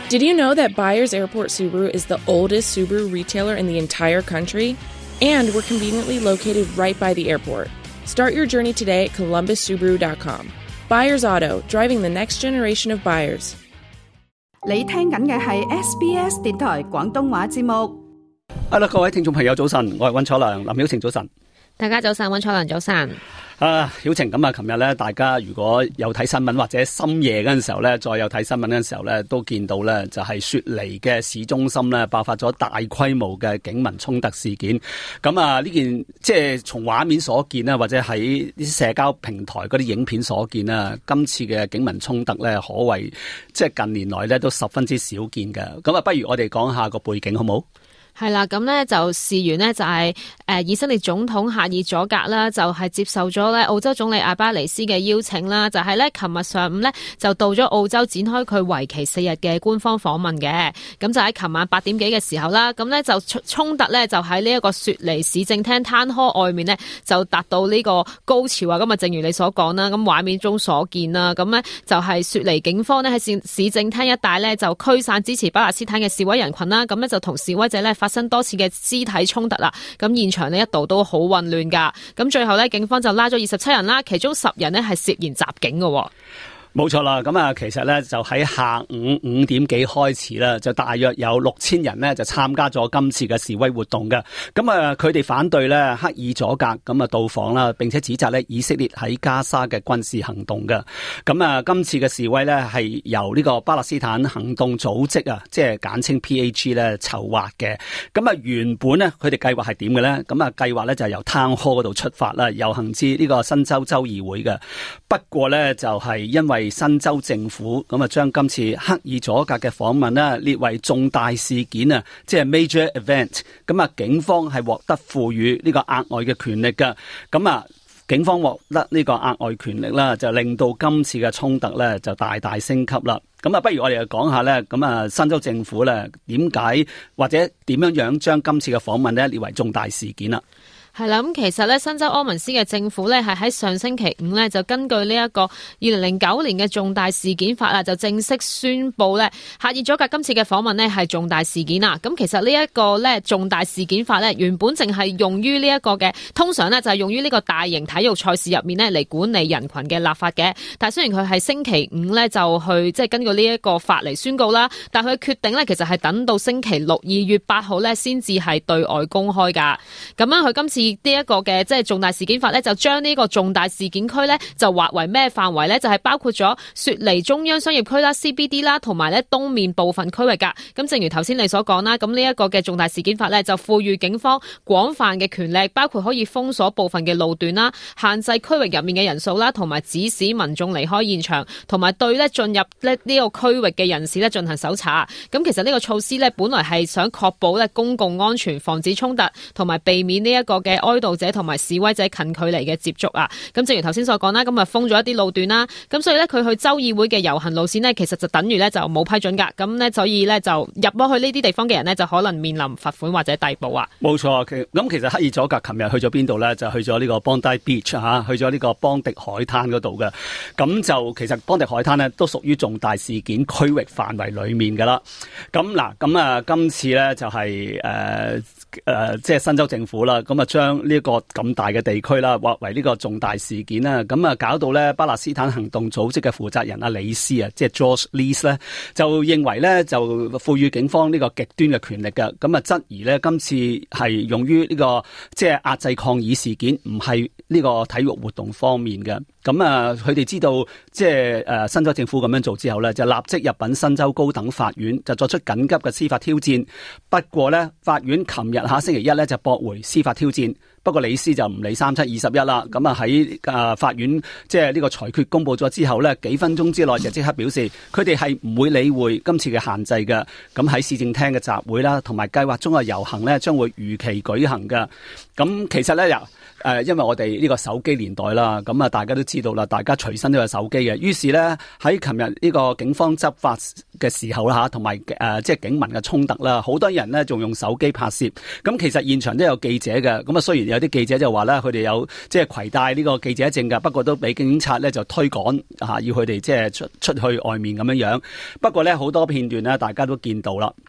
Did you know that Byers Airport Subaru is the oldest Subaru retailer in the entire country? And we're conveniently located right by the airport. Start your journey today at columbussubaru.com. Byers Auto, driving the next generation of buyers. 你聽緊嘅係 SBS 電台廣東話節目。 Hello， 各位聽眾朋友早晨，我係溫楚良，林曉晴早晨。 大家早晨，溫楚良早晨。 曉晴咁啊，琴日咧，大家如果有睇新聞或者深夜嗰陣時候咧，再有睇新聞嗰陣時候咧，都見到咧就係雪梨嘅市中心咧爆發咗大規模嘅警民衝突事件。咁啊，呢件即係從畫面所見啦，或者喺啲社交平台嗰啲影片所見啦，今次嘅警民衝突咧，可謂即係近年來咧都十分之少見嘅。咁啊，不如我哋講下個背景好冇？ 係啦，咁呢就事緣呢就係以色列總統夏爾佐格啦，就係接受咗咧澳洲總理阿巴尼斯嘅邀請啦，就係咧琴日上午呢就到咗澳洲展開佢為期4日嘅官方訪問嘅。咁就喺琴晚8點幾嘅時候啦，咁呢就衝突呢就喺呢一個雪梨市政廳攤開外面呢就達到呢個高潮啊！咁啊，正如你所講啦，咁畫面中所見啦，咁呢就係雪梨警方呢喺市政廳一帶呢就驅散支持巴勒斯坦嘅示威人群啦，咁呢就同示威者呢發生多次嘅肢體衝突啦，咁現場呢一度都好混亂噶，咁最後呢警方就拉咗27人啦，其中10人呢係涉嫌襲警嘅。 冇錯啦，咁啊，其實咧就喺下午5點幾開始啦，就大約有6000人呢就參加咗今次嘅示威活動嘅。咁啊，佢哋反對咧克爾佐格咁啊到訪啦，並且指責咧以色列喺加沙嘅軍事行動嘅。咁啊，今次嘅示威咧係由呢個巴勒斯坦行動組織啊，即係簡稱 PAG 咧籌劃嘅。咁啊，原本咧佢哋計劃係點嘅咧？咁啊，計劃咧就係由 Town Hall 嗰度出發啦，遊行至呢個新州州議會嘅。不過咧就係因為新州政府咁啊，將今次克爾佐格嘅訪問呢列為重大事件啊，即係 major event。咁啊，警方係獲得賦予呢個額外嘅權力㗎。咁啊，警方獲得呢個額外權力啦，就令到今次嘅衝突咧就大大升級啦。咁啊，不如我哋就講下咧，咁啊，新州政府咧點解或者點樣將今次嘅訪問咧列為重大事件啦？ 係啦，咁其實咧，新州柯文斯嘅政府咧係喺上星期5咧就根據呢一個2009年嘅重大事件法啊，就正式宣布咧夏爾佐格今次嘅訪問咧係重大事件啦。咁其實呢一個咧重大事件法咧原本淨係用於呢一個嘅，通常咧就係用於呢個大型體育賽事入面咧嚟管理人群嘅立法嘅。但係雖然佢係星期5咧就去即係根據呢一個法嚟宣告啦，但係佢決定咧其實係等到星期6 2月8號咧先至係對外公開噶。咁樣佢今次呢一個嘅即係重大事件法咧，就將呢個重大事件區咧就劃為咩範圍咧？就係包括咗雪梨中央商業區啦、CBD 啦，同埋咧東面部分區域噶。咁正如頭先你所講啦，咁呢一個嘅重大事件法咧就賦予警方廣泛嘅權力，包括可以封鎖部分嘅路段啦、限制區域入面嘅人數啦，同埋指使民眾離開現場，同埋對咧進入咧呢個區域嘅人士咧進行搜查。咁其實呢個措施咧本來係想確保咧公共安全、防止衝突，同埋避免呢一個嘅哀悼者同埋示威者近距離嘅接觸啊。咁正如頭先所講啦，咁啊封咗一啲路段啦，咁所以咧佢去州議會嘅遊行路線呢，其實就等於咧就冇批准噶。咁咧所以咧就入咗去呢啲地方嘅人呢，就可能面臨罰款或者逮捕啊。 冇錯，咁其實克爾佐格琴日去咗邊度咧？就去咗呢個 Bondi Beach 吓，去咗呢個邦迪海灘嗰度嘅。咁就其實邦迪海灘呢，都屬於重大事件區域範圍裏面噶啦。咁嗱，咁啊今次咧就係即係新州政府啦，咁啊將呢個咁大嘅地區啦劃為呢個重大事件啦，咁啊搞到咧巴勒斯坦行動組織嘅負責人阿李斯啊，即係 George Lees 咧，就認為咧就賦予警方呢個極端嘅權力嘅，咁啊質疑咧今次係用於呢個即係壓制抗議事件，唔係呢個體育活動方面嘅。咁啊，佢哋知道即係新州政府咁樣做之後咧，就立即入稟新州高等法院，就作出緊急嘅司法挑戰。不過咧，法院琴日星期一咧就駁回司法挑戰。不過李斯就唔理3721啦，咁啊喺法院即係呢個裁決公佈咗之後咧，幾分鐘之內就即刻表示，佢哋係唔會理會今次嘅限制嘅。咁喺市政廳嘅集會啦，同埋計劃中嘅遊行咧，將會如期舉行嘅。咁其實咧因為我哋呢個手機年代啦，咁啊大家都知道啦，大家隨身都有手機嘅。於是咧喺琴日呢個警方執法嘅時候啦，同埋即係警民嘅衝突啦，好多人呢仲用手機拍攝。咁其實現場都有記者嘅，咁啊雖然有啲記者就話咧佢哋有即係攜帶呢個記者證嘅，不過都俾警察咧就推趕要佢哋即係出去外面咁樣樣。不過咧好多片段咧大家都見到啦。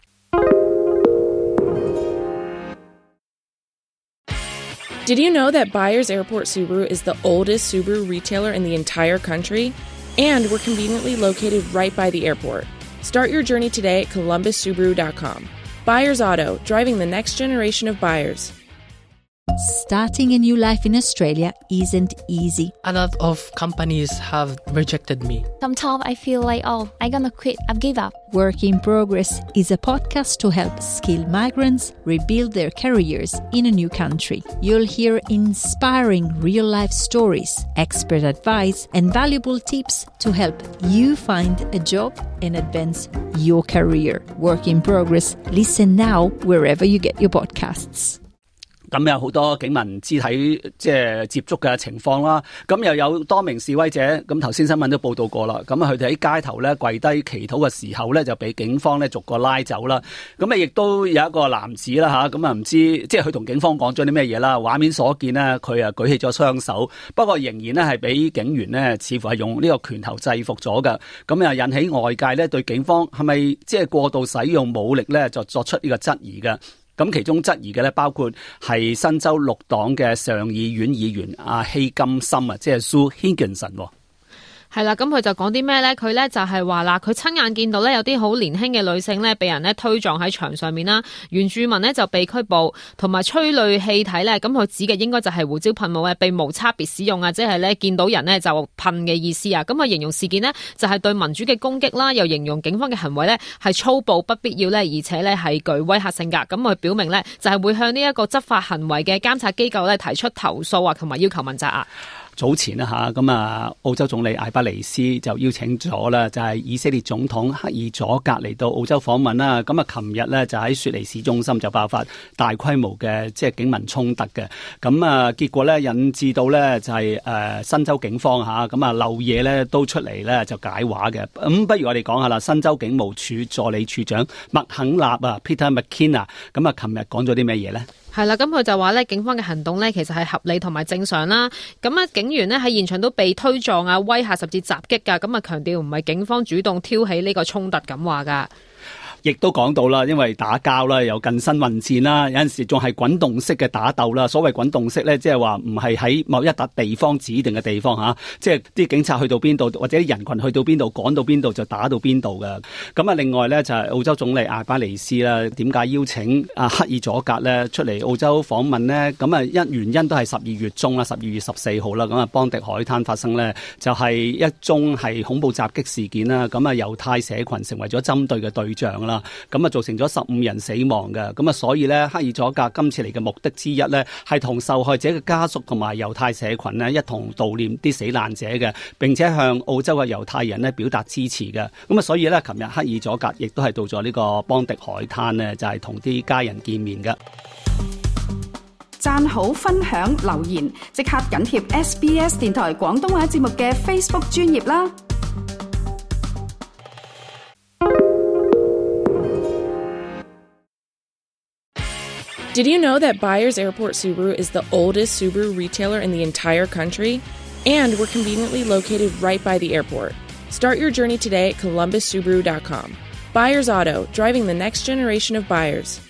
Did you know that Byers Airport Subaru is the oldest Subaru retailer in the entire country? And we're conveniently located right by the airport. Start your journey today at ColumbusSubaru.com. Byers Auto, driving the next generation of buyers. Starting a new life in Australia isn't easy. A lot of companies have rejected me. Sometimes I feel like, I'm gonna quit, I've give up. Work in Progress is a podcast to help skilled migrants rebuild their careers in a new country. You'll hear inspiring real-life stories, expert advice, and valuable tips to help you find a job and advance your career. Work in Progress. Listen now wherever you get your podcasts. 咁有好多警民肢體即係接觸嘅情況啦，咁又有多名示威者，咁頭先新聞都報道過啦，咁佢哋喺街頭咧跪低祈禱嘅時候咧，就俾警方咧逐個拉走啦。咁亦都有一個男子啦吓，咁唔知即係佢同警方講咗啲咩嘢啦。畫面所見呢，佢舉起咗雙手，不過仍然咧係俾警員呢似乎係用呢個拳頭制服咗嘅，咁引起外界咧對警方係咪即係過度使用武力咧，就作出呢個質疑嘅。咁其中質疑嘅咧，包括係新州綠黨嘅上議院議員阿希金森啊，即係 Sue Higginson。 係啦，咁佢就講啲咩咧？佢咧就係話啦，佢親眼見到咧有啲好年輕嘅女性咧，被人咧推撞喺牆上面啦，原住民咧就被拘捕，同埋催淚氣體咧，咁佢指嘅應該就係胡椒噴霧嘅，被無差別使用啊，即係咧見到人咧就噴嘅意思啊。咁啊形容事件呢，就係對民主嘅攻擊啦，又形容警方嘅行為咧係粗暴不必要咧，而且咧係具威嚇性㗎。咁佢表明咧就係會向呢一個執法行為嘅監察機構咧提出投訴啊，同埋要求問責啊。 早前咁澳洲總理艾巴尼斯就邀請咗啦，就係以色列總統克爾佐格嚟到澳洲訪問啦。咁琴日咧就喺雪梨市中心就爆發大規模嘅即係警民衝突嘅。咁結果咧引致到咧就係新州警方漏夜咧都出嚟咧就解話嘅。咁不如我哋講下啦，新州警務處助理處長麥肯納Peter McKenna， 琴日講咗啲咩嘢咧？ 係啦，咁佢就話咧，警方嘅行動咧，其實係合理同埋正常啦。咁警員呢喺現場都被推撞啊、威嚇甚至襲擊噶。咁強調唔係警方主動挑起呢個衝突咁話噶。 亦都講到啦，因為打交啦，有近身混戰啦，有陣時仲係滾動式嘅打鬥啦。所謂滾動式咧，即係話唔係喺某一笪地方指定嘅地方即係啲警察去到邊度，或者啲人群去到邊度，趕到邊度就打到邊度嘅。咁另外咧就係澳洲總理阿巴尼斯啦，點解邀請克爾佐格咧出嚟澳洲訪問呢？咁原因都係12月中啦，12月14號啦，咁邦迪海灘發生咧就係一宗係恐怖襲擊事件啦。咁猶太社群成為咗針對嘅對象啦。咁造成咗15人死亡嘅。咁所以咧克爾佐格今次嚟嘅目的之一咧係同受害者嘅家屬同埋猶太社群呢一同悼念啲死難者嘅，並且向澳洲嘅猶太人呢表達支持嘅。咁所以咧琴日克爾佐格亦都係到咗呢個邦迪海灘呢，就係同啲家人見面嘅。 讚好、分享、留言，即刻緊貼 SBS 電台廣東話節目嘅 Facebook 專頁啦。 Did you know that Byers Airport Subaru is the oldest Subaru retailer in the entire country? And we're conveniently located right by the airport. Start your journey today at ColumbusSubaru.com. Byers Auto, driving the next generation of buyers.